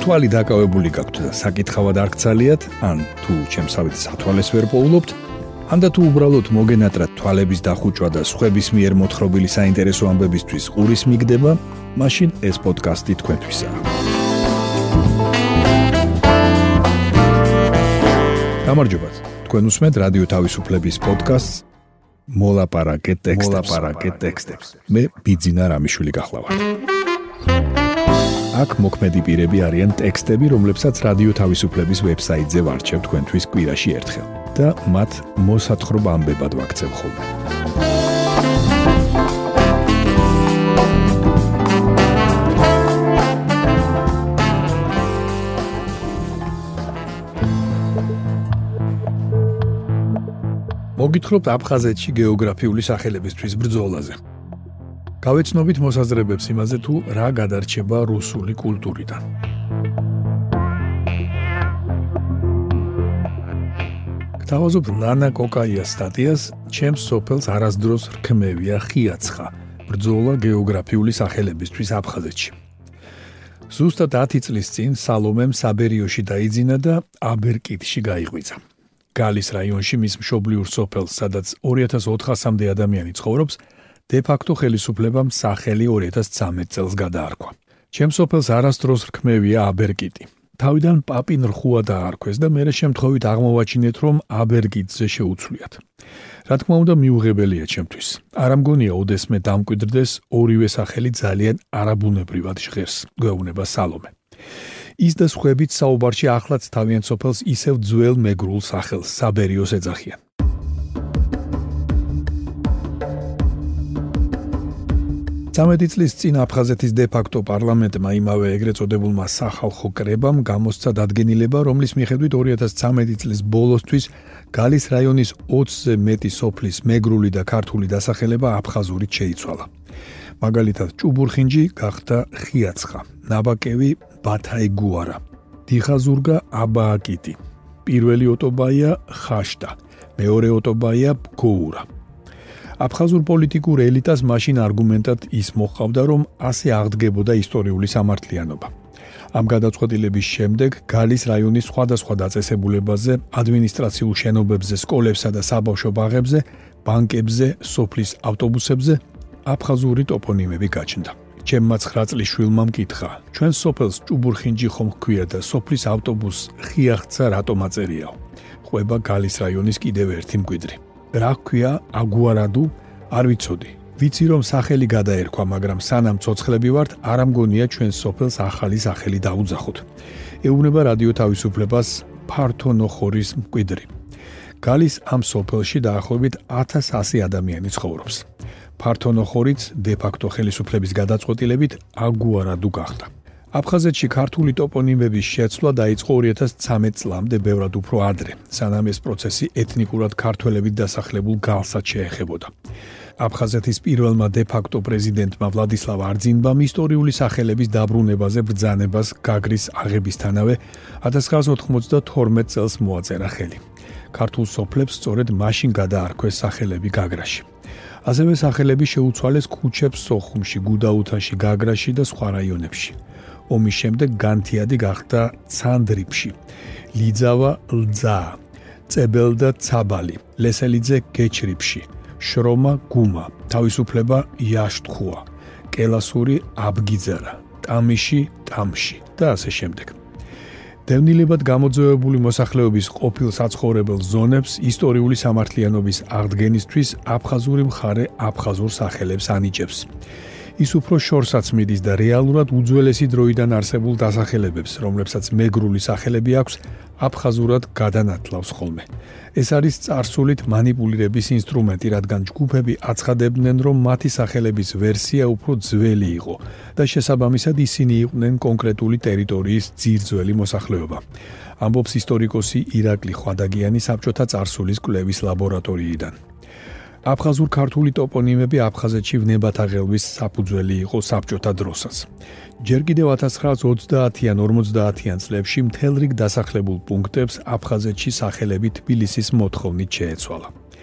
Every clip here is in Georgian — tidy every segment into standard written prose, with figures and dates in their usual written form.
თვალი დაკავებული გაქვთ და საკითხავად არ გცალიათ, ან თუ ჩემსავით სათვალეს ვერ პოულობთ, ან და თუ უბრალოდ მოგენატრათ თვალების დახუჭვა და სხვების მიერ მოთხრობილი საინტერესო ამბებისთვის ყურის მიგდება, მაშინ ეს პოდკასტი თქვენთვისაა. გამარჯობათ, თქვენ უსმენთ რადიო თავისუფლების პოდკასტს მოლაპარაკე ტექსტებს. მე ბიძინა რამიშვილი გახლავართ. აქ მოქმედი პირები არიან ტექსტები, რომლებსაც რადიო თავისუფლების ვებსაიტზე ვარჩევ თქვენთვის კვირაში ერთხელ და მათ მოსათხრობ ამბებად ვაქცევ ხოლმე. მოგითხრობთ აფხაზეთში გეოგრაფიული სახელებისთვის ბრძოლაზე. გავეცნობით მოსაზრებებს იმაზე, თუ რა გადარჩება რუსული კულტურიდან. გთავაზობ ლანა კოკაიას სტატიას, ჩემს სოფელს არასდროს რქმევია ხიაცხა, ბრძოლა გეოგრაფიული სახელებისთვის აფხაზეთში. ზუსტად 10 წლის წინ სალომემ საბერიოში დაიძინა და აბერკიტში გაიღვიძა. გალის რაიონში მის მშობლიურ სოფელს, სადაც 2400-მდე ადამიანი ცხოვრობს, დე-ფაქტო ხელისუფლებამ სახელი 2013 წელს გადაარქვა. ჩემს სოფელს არასდროს რქმევია აბერკიტი. თავიდან პაპინ რხუა დაარქვეს და მერე შემთხვევით აღმოვაჩინეთ, რომ აბერკიტზე შეუცვლიათ. რა თქმა უნდა, მიუღებელია ჩემთვის. არ ამგონია ოდესმე დამკვიდრდეს ორივე სახელი ძალიან არაბუნებრივად ჟღერს, გვეუბნება სალომე. ის და სხვაებიც საუბარში ახლაც თავიანთ სოფელს ისევ ძველ მეგრულ სახელს საბერიოს ეძახიან. სამედი წლის წინ აფხაზეთის დე-ფაქტო პარლამენტმა იმავე ეგრეთ წოდებულმა სახალხო კრებამ გამოსცა დადგენილება, რომლის მიხედვით 2013 წლის ბოლოსთვის გალის რაიონის 20-ზე მეტი სოფლის მეგრული და ქართული დასახელება აფხაზურით შეიცვალა. მაგალითად, ჭუბურხინჯი გახდა ხიაცხა, ნაბაკევი ბათაიგუარა, დიხაზურგა აბააკიტი, პირველი ოტობაია ხაშტა, მეორე ოტობაია გოურა. აფხაზურ პოლიტიკურ ელიტას მაშინ არგუმენტად ის მოჰყავდა, რომ ასე აღდგებოდა ისტორიული სამართლიანობა. ამ გადაწყვეტილების შემდეგ გალის რაიონის სხვადასხვა დაწესებულებაზე, ადმინისტრაციულ შენობებზე, სკოლებსა და საბავშვო ბაღებზე, ბანკებზე, სოფლის ავტობუსებზე აფხაზური ტოპონიმები გაჩნდა. ჩემმა 9 წლის შვილმა მკითხა, ჩვენ სოფელს ჭუბურხინჯი ხომ ჰქვია და სოფლის ავტობუსს ხიახცა რატომ აწერიაო? ყვება გალის რაიონის კიდევ ერთი მკვიდრი. რა ჰქვია აგუარადუ? არ ვიცოდი. ვიცი რომ სახელი გადაერქვა, მაგრამ სანამ ცოცხლები ვართ, არ ამგონია ჩვენ სოფელს ახალი სახელი დაუძახოთ. ეუბნება რადიო თავისუფლებას ფართონოხორის მკვიდრი. გალის ამ სოფელში დაახლოებით 1100 ადამიანი ცხოვრობს. ფართონოხორიც დე-ფაქტო ხელისუფლების გადაწყვეტილებით აგუარადუ გახდა. აფხაზეთში ქართული ტოპონიმების შეცვლა დაიწყო 2013 წლამდე ბევრად უფრო ადრე, სანამ ეს პროცესი ეთნიკურად ქართველებით დასახლებულ გალსაც შეეხებოდა. აფხაზეთის პირველმა დე-ფაქტო პრეზიდენტმა ვლადისლავ არძინბამ ისტორიული სახელების დაბრუნებაზე ბრძანებას გაგრის აღებისთანავე 1992 წელს მოაწერა ხელი. ქართულ სოფლებს სწორედ მაშინ გადაარქვეს სახელები გაგრაში. ასევე სახელები შეუცვალეს ქუჩებს სოხუმში, გუდაუთაში, გაგრაში და სხვა რაიონებში. ომის შემდეგ განთიადი გახდა ცანდრიფში, ლიძავა ლძა, წებელდა ცაბალი, ლესელიძე გეჩრიფში, შრომა გუმა, თავისუფლება იაშტხუა, კელასური აბგიძარა, ტამიში ტამში და ასე შემდეგ. დევნილებად გამოძევებული მოსახლეობის ყოფილ საცხოვრებელ ზონებს ისტორიული სამართლიანობის აღდგენისთვის აფხაზური მხარე აფხაზურ სახელებს ანიჭებს. ის უფრო შორსაც მიდის და რეალურად უძველესი დროიდან არსებულ დასახელებებს, რომლებსაც მეგრული სახელები აქვს, აფხაზურად გადანათლავს ხოლმე. ეს არის წარსულით მანიპულირების ინსტრუმენტი, რადგან ჯგუფები აცხადებდნენ, რომ მათი სახელების ვერსია უფრო ძველი იყო და შესაბამისად ისინი იყვნენ კონკრეტული ტერიტორიის ძირძველი მოსახლეობა. ამბობს ისტორიკოსი ირაკლი ხვადაგიანი საბჭოთა წარსულის კვლევის ლაბორატორიიდან. აფხაზურ ქართული ტოპონიმები აფხაზეთში ვნებათაღელვის საფუძველი იყო საბჭოთა დროსაც. ჯერ კიდევ 1930-ან 50-ან წლებში მთელ რიგ დასახლებულ პუნქტებს აფხაზეთში სახელები თბილისის მოთხოვნით შეეცვალა.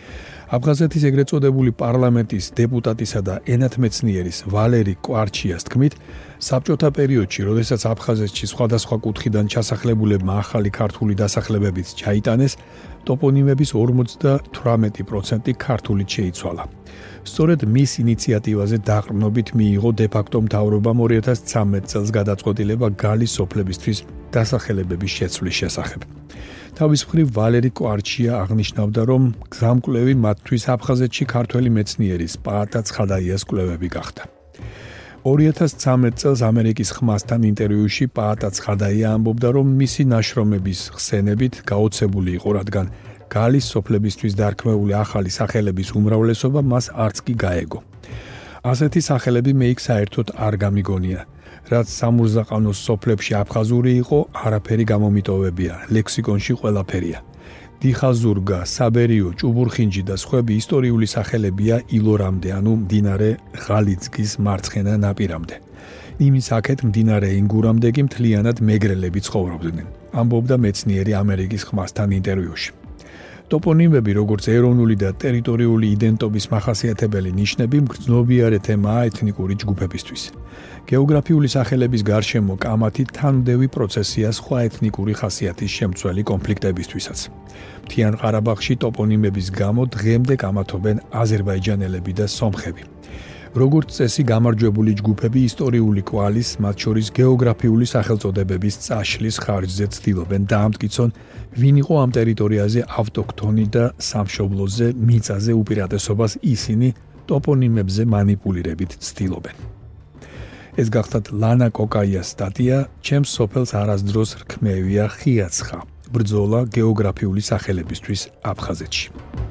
აფხაზეთის ეგრეთ წოდებული პარლამენტის დეპუტატისა და ენათმეცნიერის ვალერი კვარჩიას თქმით, საბჭოთა პერიოდში, როდესაც აფხაზეთში სხვადასხვა კუთხიდან ჩასახლებულებმა ახალი ქართული დასახლებებიც ჩაიტანეს, ტოპონიმების 58% ქართულით შეიცვალა. სწორედ მის ინიციატივაზე დაყრდნობით მიიღო დე-ფაქტო მთავრობამ 2013 წელს გადაწყვეტილება გალის სოფლებისთვის დასახელებების შეცვლის შესახებ. თავის მხრივ ვალერი კვარჩია აღნიშნავდა, რომ გზამკვლევი მათთვის აფხაზეთში ქართველი მეცნიერის პაატა ცხადაიას კვლევები გახდა. 2013 წელს ამერიკის ხმასთან ინტერვიუში პაატა ცხადაია ამბობდა, რომ მისი ნაშრომების ხსენებით გაოცებული იყო, რადგან გალის სოფლებისთვის დარქმეული ახალი სახელების უმრავლესობა მას არც კი გაეგო. ასეთი სახელები მე იქ საერთოდ არ გამიგონია. რაც სამურზაყანოს სოფლებში აფხაზური იყო, არაფერი გამომიტოვებია, ლექსიკონში ყველაფერია. დიხაზურგა, საბერიო, ჭუბურხინჯი და სხვები ისტორიული სახელებია ილორამდე, ანუ მდინარე ღალიძგის მარცხენა ნაპირამდე. იმის აქეთ მდინარე ინგურამდე კი მთლიანად მეგრელები ცხოვრობდნენ, ამბობდა მეცნიერი ამერიკის ხმასთან ინტერვიუში. ტოპონიმები, როგორც ეროვნული და ტერიტორიული იდენტობის მახასიათებელი ნიშნები, მგრძნობიარე თემაა ეთნიკური ჯგუფებისთვის. გეოგრაფიული სახელების გარშემო კამათი თანმდევი პროცესია სხვა ეთნიკური ხასიათის შემცველი კონფლიქტებისთვისაც. მთიან ყარაბაღში ტოპონიმების გამო დღემდე კამათობენ აზერბაიჯანელები და სომხები. როგორც წესი, გამარჯვებული ჯგუფები ისტორიული კვალის, მათ შორის გეოგრაფიული სახელწოდებების წაშლის ხარჯზე ცდილობენ დაამტკიცონ, ვინ იყო ამ ტერიტორიაზე ავტოქთონი და სამშობლოზე მიწაზე უპირატესობას ისინი ტოპონიმებზე მანიპულირებით ცდილობენ. ეს გახდათ ლანა კოკაიას სტატია ჩემს სოფელს არასდროს რქმევია ხიაცხა ბრძოლა გეოგრაფიული სახელებისთვის აფხაზეთში.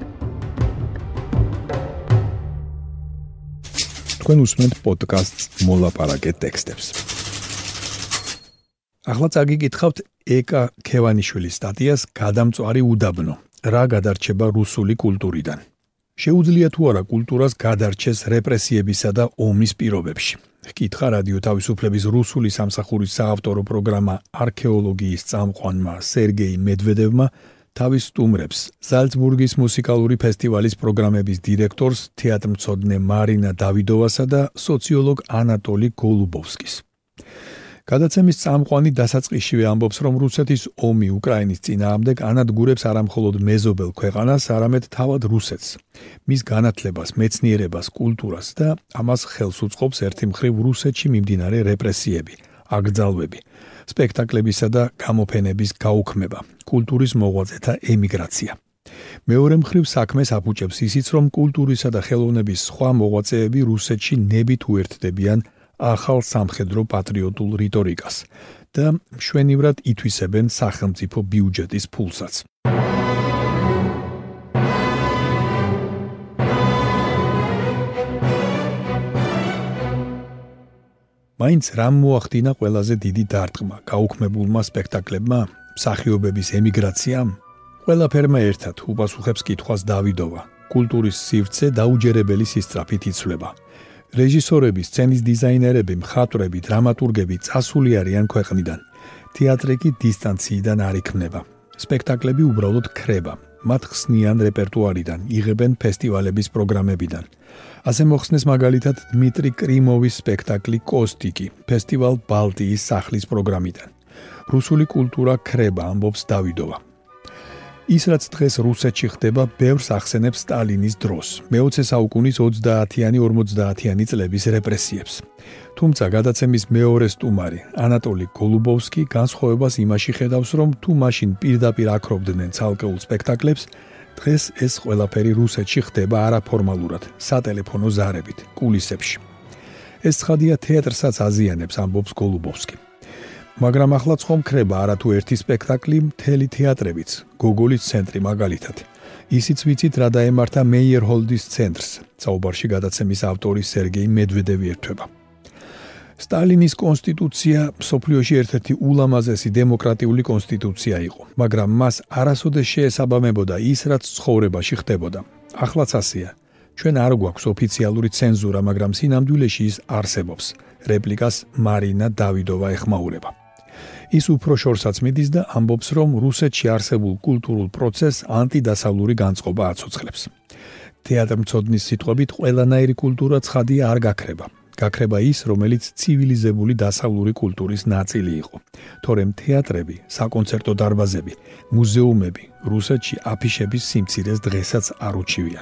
თქვენ უსმენთ პოდკასტს მოლაპარაკე ტექსტებს. ახლა წაგიკითხავთ ეკა ქევანიშვილის სტატიას გადამწვარი უდაბნო, რა გადარჩება რუსული კულტურიდან. შეუძლია თუ არა კულტურას გადარჩეს რეპრესიებისა და ომის პირობებში. ჰკითხა რადიო თავისუფლების რუსული სამსახურის საავტორო პროგრამა არქეოლოგიის წამყვანმა სერგეი მედვედევმა თავის სტუმრებს, ზალცბურგის მუსიკალური ფესტივალის პროგრამების დირექტორს, თეატრმცოდნე მარინა დავიდოვასა და სოციოლოგ ანატოლი გოლუბოვსკის. გადაცემის წამყვანი დასაწყისშივე ამბობს, რომ რუსეთის ომი უკრაინის წინააღმდეგ ანადგურებს არამხოლოდ მეზობელ ქვეყანას, არამედ თავად რუსეთს, მის განათლებას, მეცნიერებას, კულტურას და ამას ხელს უწყობს ერთი მხრივ რუსეთში მიმდინარე რეპრესიები, აკრძალვები, სპექტაკლებისა და გამოფენების გაუქმება, კულტურის მოღვაწეთა ემიგრაცია. მეორე მხრივ საქმეს აფუჭებს ისიც, რომ კულტურისა და ხელოვნების სხვა მოღვაწეები რუსეთში ნებით უერთდებიან ახალ სამხედრო პატრიოტულ რიტორიკას და მშვენივრად ითვისებენ სახელმწიფო ბიუჯეტის ფულსაც. მაინც რამ მოახდინა ყველაზე დიდი დარტყმა გაუქმებულმა სპექტაკლებმა, მსახიობების ემიგრაციამ? ყველაფერმა ერთად უპასუხებს კითხვას დავიდოვა. კულტურის სივრცე დაუჯერებელი სისწრაფით იცვლება. რეჟისორები, სცენის დიზაინერები, მხატვრები, დრამატურგები წასული არიან ქვეყნიდან. თეატრი კი დისტანციიდან არ იქმნება. სპექტაკლები უბრალოდ ქრება. მათ ხსნიან რეპერტუარიდან, იღებენ ფესტივალების პროგრამებიდან. ასე მოხსნეს მაგალითად დმიტრი კრიმოვის სპექტაკლი კოსტიკი, ფესტივალ ბალტიის სახლის პროგრამიდან. რუსული კულტურა ქრება, ამბობს დავიდოვა. ის რაც დღეს რუსეთში ხდება, ბევრს ახსენებს სტალინის დროს, მე-20 საუკუნის 30-იანი 50-იანი წლების რეპრესიებს. თუმცა გადაცემის მეორე სტუმარი, ანატოლი გოლუბოვსკი, განსხვავებას იმაში ხედავს, რომ თუ მაშინ პირდაპირ აკრობდნენ ცალკეულ სპექტაკლებს, დღეს ეს ყველაფერი რუსეთში ხდება არაფორმალურად, სატელეფონო ზარებით, კულისებში. ეს ცხადია თეატრსაც აზიანებს, ამბობს გოლუბოვსკი. მაგრამ ახლა ხომ ქრება არათუ ერთი სპექტაკლი, მთელი თეატრებიც, გოგოლის ცენტრი მაგალითად. ისიც ვიცით რა დაემართა მეიერჰოლდის ცენტრს, საუბარში გადაცემის ავტორი სერგეი მედვედევი ერთვება. სტალინის კონსტიტუცია მსოფლიოში ერთ-ერთი ულამაზესი დემოკრატიული კონსტიტუცია იყო, მაგრამ მას არასოდეს შეესაბამებოდა ის, რაც ცხოვრებაში ხდებოდა. ახლაც ასეა. ჩვენ არ გვაქვს ოფიციალური ცენზურა, მაგრამ სინამდვილეში ის არსებობს. რეპლიკას მარინა დავიდოვა ეხმაურება. ის უფრო შორსაც მიდის და ამბობს, რომ რუსეთში არსებულ კულტურულ პროცესს ანტიდასავლური განწყობა აცოცხლებს. თეატრმცოდნის სიტყვებით, ყველანაირი კულტურა ცხადია არ გაქრება. გაქრება ის, რომელიც ცივილიზებული დასავლური კულტურის ნაწილი იყო. თორემ თეატრები, საკონცერტო დარბაზები, მუზეუმები რუსეთში აფიშების სიმცირეს დღესაც არ უჩივიან.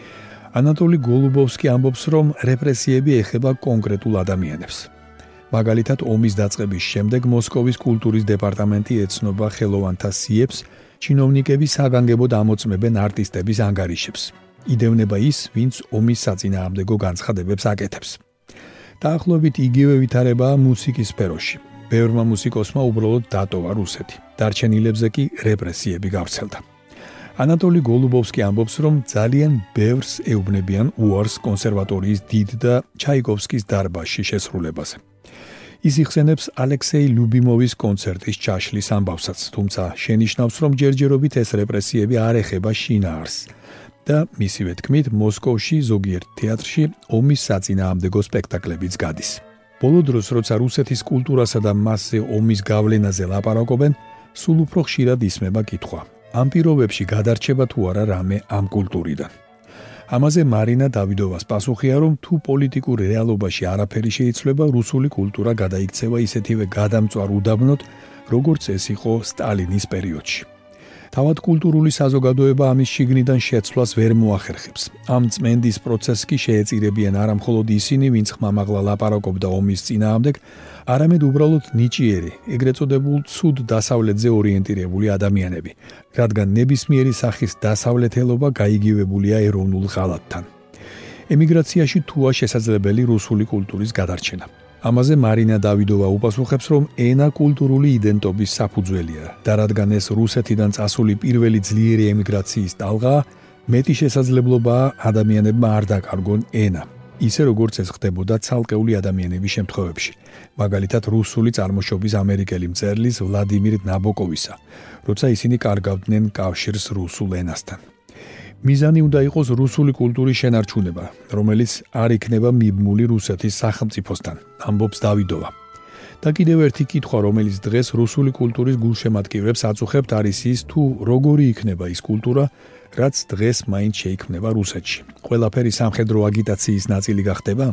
ანატოლი გოლუბოვსკი ამბობს, რომ რეპრესიები ეხება კონკრეტულ ადამიანებს. მაგალითად, ომის დაწყების შემდეგ მოსკოვის კულტურის დეპარტამენტი ეცნობა ხელოვანთა სიებს, ჩინოვნიკები საგანგებოდ ამოწმებენ არტისტების ანგარიშებს. იდევნება ის, ვინც ომის საწინააღმდეგო განცხადებებს აკეთებს. დაახლოებით იგივე ვითარებაა მუსიკის სფეროში. ბევრმა მუსიკოსმა უბრალოდ დატოვა რუსეთი. დარჩენილებზე კი რეპრესიები გავრცელდა. ანატოლი გოლუბოვსკი ამბობს, რომ ძალიან ბევრს ეუბნებიან უარს კონსერვატორიის დიდ და ჩაიკოვსკის დარბაზში შესრულებაზე. ის იხსენებს ალექსეი ლუბიმოვის კონცერტის ჩაშლის ამბავსაც, თუმცა შენიშნავს, რომ ჯერჯერობით ეს რეპრესიები არ ეხება შინაარსს და მისივე თქმით, მოსკოვში ზოგიერთ თეატრში ომის საწინააღმდეგო სპექტაკლებიც გადის. ბოლო დროს, როცა რუსეთის კულტურასა და მასზე ომის გავლენაზე ლაპარაკობენ, სულ უფრო ხშირად ისმება კითხვა: ამ პირობებში გადარჩება თუ არა რამე ამ კულტურიდან? ამაზე მარინა დავიდოვას პასუხია, რომ თუ პოლიტიკურ რეალობაში არაფერი შეიცვლება, რუსული კულტურა გადაიქცევა ისეთივე გადამწვარ უდაბნოდ, როგორც ეს იყო სტალინის პერიოდში. თავად კულტურული საზოგადოება ამის შიგნიდან შეცვლას ვერ მოახერხებს. ამ წმენდის პროცესს კი შეეწირებიან არა მხოლოდ ისინი, ვინც ხმამაღლა ლაპარაკობდა ომის წინააღმდეგ, არამედ უბრალოდ ნიჭიერი, ეგრეთ წოდებულ ცუდ დასავლეთზე ორიენტირებული ადამიანები, რადგან ნებისმიერი სახის დასავლეთელობა გაიგივებულია ეროვნულ ღალატთან. ემიგრაციაში თუა შესაძლებელი რუსული კულტურის გადარჩენა. ამაზე მარინა დავიდოვა უპასუხებს, რომ ენა კულტურული იდენტობის საფუძველია და რადგან ეს რუსეთიდან წასული პირველი ძლიერი ემიგრაციის ტალღაა, მეტი შესაძლებლობაა ადამიანებმა არ დაკარგონ ენა, ისე როგორც ეს ხდებოდა ცალკეული ადამიანების შემთხვევებში, მაგალითად რუსული წარმოშობის ამერიკელი მწერლის ვლადიმირ ნაბოკოვისა, როცა ისინი კარგავდნენ კავშირს რუსულ ენასთან. მიზანი უნდა იყოს რუსული კულტურის შენარჩუნება, რომელიც არ იქნება მიბმული რუსეთის სახელმწიფოსთან, ამბობს დავიდოვა. და კიდევ ერთი კითხვა, რომელიც დღეს რუსული კულტურის გულშემატკივრებს აწუხებთ, არის ის, თუ როგორი იქნება ის კულტურა, რაც დღეს მაინც შეიქმნება რუსეთში. ყველაფერი სამხედრო აგიტაციის ნაწილი გახდება?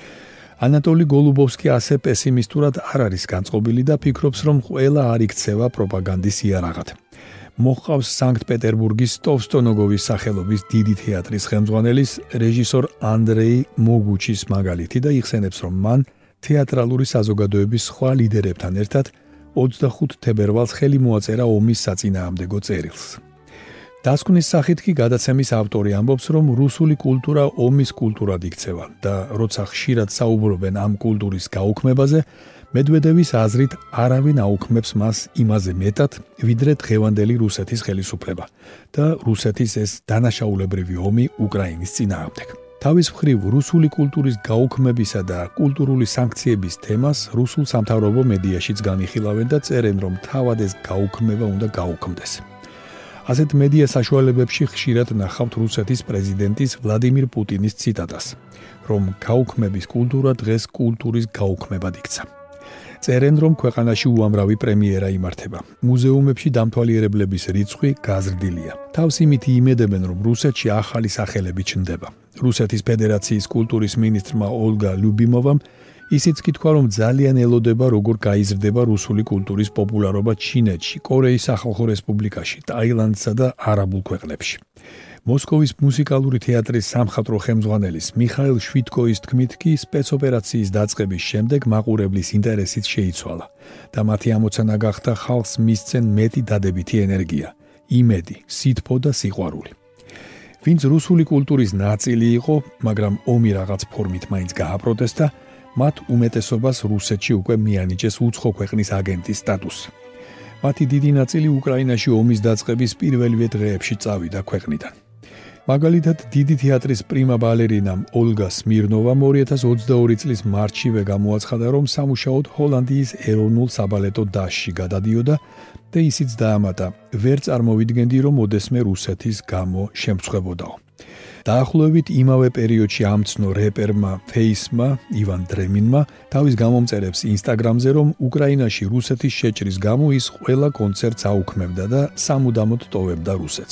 ანატოლი გოლუბოვსკი ასე პესიმისტურად არ არის განწყობილი და ფიქრობს, რომ ყველა არ იქცევა პროპაგანდის იარაღად. მოჰყავს სანქტ-პეტერბურგის ტოვსტონოგოვის სახელობის დიდი თეატრის ხელმძღვანელის რეჟისორ ანდრეი მოგუჩის მაგალითი და იხსენებს, რომ მან თეატრალური საზოგადოების სხვა ლიდერებთან ერთად 25 თებერვალს ხელი მოაწერა ომის საწინააღმდეგო წერილს. დასკვნის სახით კი გადაცემის ავტორი ამბობს, რომ რუსული კულტურა ომის კულტურად იქცევა და როცა ხშირად საუბრობენ ამ კულტურის გაუქმებაზე, მედვედევის აზრით არავინ აუქმებს მას იმაზე მეტად, ვიდრე დღევანდელი რუსეთის ხელისუფლება და რუსეთის ეს დანაშაულებრივი ომი უკრაინის წინააღმდეგ. თავის მხრივ რუსული კულტურის გაუქმებისა და კულტურული სანქციების თემას რუსულ სამთავრობო მედიაშიც განიხილავენ და წერენ, რომ თავად ეს გაუქმება უნდა გაუქმდეს. ასეთ მედია საშუალებებში ხშირად ნახავთ რუსეთის პრეზიდენტის ვლადიმირ პუტინის ციტატას, რომ გაუქმების კულტურა დღეს კულტურის გაუქმებად იქცა. წერენ, რომ ქვეყანაში უამრავი პრემიერა იმართება. მუზეუმებში დამთვალიერებლების რიცხვი გაზრდილია. თავს იმით იმედებენ, რომ რუსეთში ახალი სახელები ჩნდება. რუსეთის ფედერაციის კულტურის მინისტრმა ოლგა ლუბიმოვამ ისიც კითხვა, რომ ძალიან ელოდება, როგორ გაიზრდება რუსული კულტურის პოპულარობა ჩინეთში, კორეის სახალხო რესპუბლიკაში, ტაილანდსა და არაბულ ქვეყნებში. მოსკოვის მუსიკალური თეატრის სამხატვრო ხელმძღვანელის მიხაილ შვიტკოის თქმით კი სპეცოპერაციის დაწყების შემდეგ მაყურებლის ინტერესიც შეიცვალა და მათი ამოცანა გახდა ხალხს მისცენ მეტი დადებითი ენერგია, იმედი, სითბო და სიყვარული. ვინც რუსული კულტურის ნაწილი იყო, მაგრამ ომი რაღაც ფორმით მაინც გააპროტესტა, მათ უმეტესობას რუსეთში უკვე მიანიჭეს უცხო ქვეყნის აგენტის სტატუსი. მათი დიდი ნაწილი უკრაინაში ომის დაწყების პირველივე დღეებში წავიდა ქვეყნიდან. მაგალითად, დიდი თეატრის პრიმა ბალერინამ ოლგა სმირნოვამ 2022 წლის მარტშივე გამოაცხადა, რომ სამუშაოდ ჰოლანდიის ეროვნულ საბალეტო დასში გადადიოდა და ისიც დაამატა, ვერ წარმოვიდგენდი, რომ ოდესმე რუსეთის გამო შემწხვებოდაო. დაახლოებით იმავე პერიოდში ამცნო რეპერმა ფეისმა ივან დრემინმა თავის გამომწერებს ინსტაგრამზე, რომ უკრაინაში რუსეთის შეჭრის გამო ის ყველა კონცერტს აუქმებდა და სამუდამოდ ტოვებდა რუსეთს.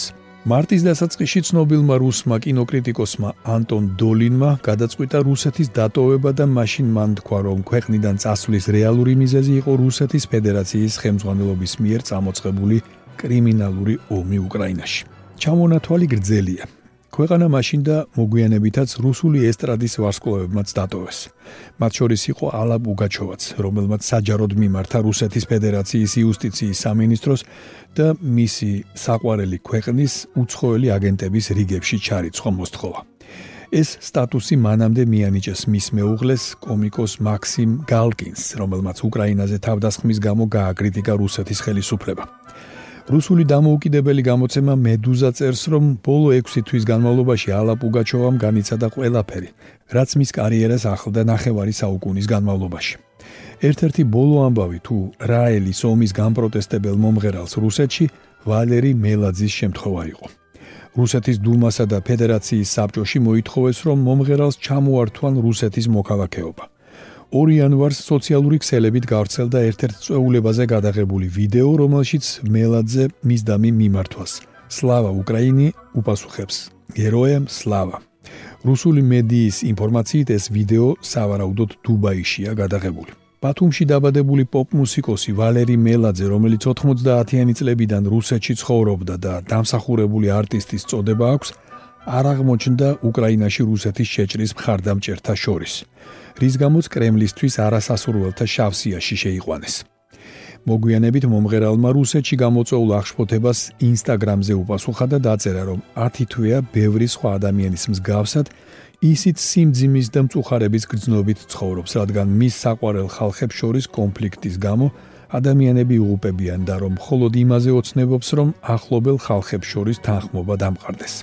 მარტის დასაწყისში ცნობილმა რუსმა კინოკრიტიკოსმა ანტონ დოლინმა გადაწყვიტა რუსეთის დატოვება და მაშინ მან თქვა, რომ ქვეყნიდან წასვლის რეალური მიზეზი იყო რუსეთის ფედერაციის ხელმძღვანელობის მიერ წამოწყებული კრიმინალური ომი უკრაინაში. ჩამონათვალი გრძელია. ქვეყანა მაშინ და მოგვიანებითაც რუსული ესტრადის ვარსკვლავებმაც დატოვეს. მათ შორის იყო ალა პუგაჩოვაც, რომელმაც საჯაროდ მიმართა რუსეთის ფედერაციის იუსტიციის სამინისტროს და მისი საყვარელი ქვეყნის უცხოელი აგენტების რიგებში ჩარიცხვა მოსთხოვა. ეს სტატუსი მანამდე მიანიჭეს მის მეუღლეს კომიკოს მაქსიმ გალკინს, რომელმაც უკრაინაზე თავდასხმის გამო გააკრიტიკა რუსეთის ხელისუფლება. რუსული დამოუკიდებელი გამოცემა მედუზა წერს, რომ ბოლო 6 თვის განმავლობაში ალა პუგაჩოვამ განიცადა ყველაფერი, რაც მის კარიერას ახლდა ნახევარი საუკუნის განმავლობაში. ერთ-ერთი ბოლო ამბავი თუ რაელის ომის განპროტესტებელ მომღერალს რუსეთში ვალერი მელაძის შემთხვევა იყო. რუსეთის დუმასა და ფედერაციის საბჭოში მოითხოვეს, რომ მომღერალს ჩამოართვან რუსეთის მოქალაქეობა. 2 იანვარს სოციალური ქსელებით გავრცელდა ერთ-ერთ წვეულებაზე გადაღებული ვიდეო, რომელშიც მელაძე მისდამი მიმართვას სლავა უკრაინი უპასუხებს გეროემ სლავა. რუსული მედიის ინფორმაციით ეს ვიდეო სავარაუდოდ დუბაიშია გადაღებული. ბათუმში დაბადებული პოპ-მუსიკოსი ვალერი მელაძე, რომელიც 90-იანი წლებიდან რუსეთში ცხოვრობდა და დამსახურებული არტისტის წოდება აქვს, არ აღმოჩნდა უკრაინაში რუსეთის შეჭრის მხარდამჭერთა შორის, რის გამოც კრემლისთვის არასასურველთა შავსიაში შეიყვანეს. მოგვიანებით მომღერალმა რუსეთში გამოწვეულ აღშფოთებას ინსტაგრამზე უპასუხა და დაწერა, რომ 10 თვეა ბევრი სხვა ადამიანის მსგავსად ისიც სიმძიმის და მწუხარების გრძნობით ცხოვრობს, რადგან მის საყვარელ ხალხებს შორის კონფლიქტის გამო ადამიანები უღუპებიან და რომ მხოლოდ იმაზე ოცნებობს, რომ ახლობელ ხალხებს შორის თანხმობა დამყარდეს.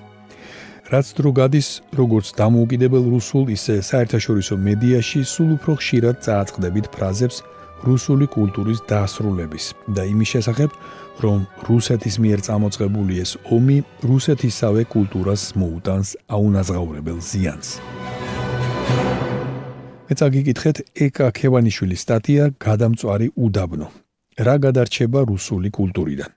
რაც დრო გადის, როგორც დამოუკიდებელ რუსულ, ისე საერთაშორისო მედიაში სულ უფრო ხშირად წააწყდებით ფრაზებს რუსული კულტურის დასრულების და იმის შესახებ, რომ რუსეთის მიერ წამოწყებული ეს ომი რუსეთისავე კულტურას მოუტანს აუნაზღაურებელ ზიანს. მეც აგიკითხეთ ეკა ქევანიშვილის სტატია გადამწვარი უდაბნო. რა გადარჩება რუსული კულტურიდან?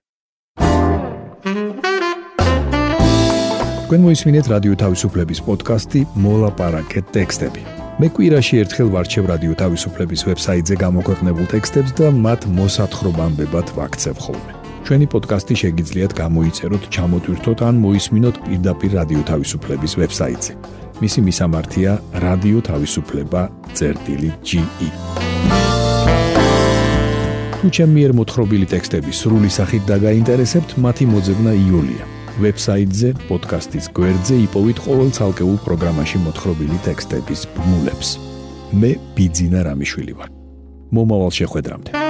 თქვენ მოისმინეთ რადიო თავისუფლების პოდკასტი მოლაპარაკეთ ტექსტები. მე კვირაში ერთხელ ვარჩევ რადიო თავისუფლების ვებსაიტზე გამოქვეყნებულ ტექსტებს და მათ მოსათხრობამდებად ვაქცევ ხოლმე. ჩვენი პოდკასტი შეგიძლიათ გამოიწეროთ, ჩამოტვირთოთ ან მოისმინოთ პირდაპირ რადიო თავისუფლების ვებსაიტზე. მისი მისამართია რადიო თავისუფლება.ge. თუ ჩემი მიერ მოთხრობილი ტექსტები სრული სახით დაგაინტერესებთ, მათი მოძებნა იოლია. ვებსაიტზე, პოდკასტის გვერდზე იპოვით ყოველ ცალკეულ პროგრამაში მოთხრობილი ტექსტების ბმულებს. მე ბიძინა რამიშვილი ვარ. მომავალ შეხვედრამდე.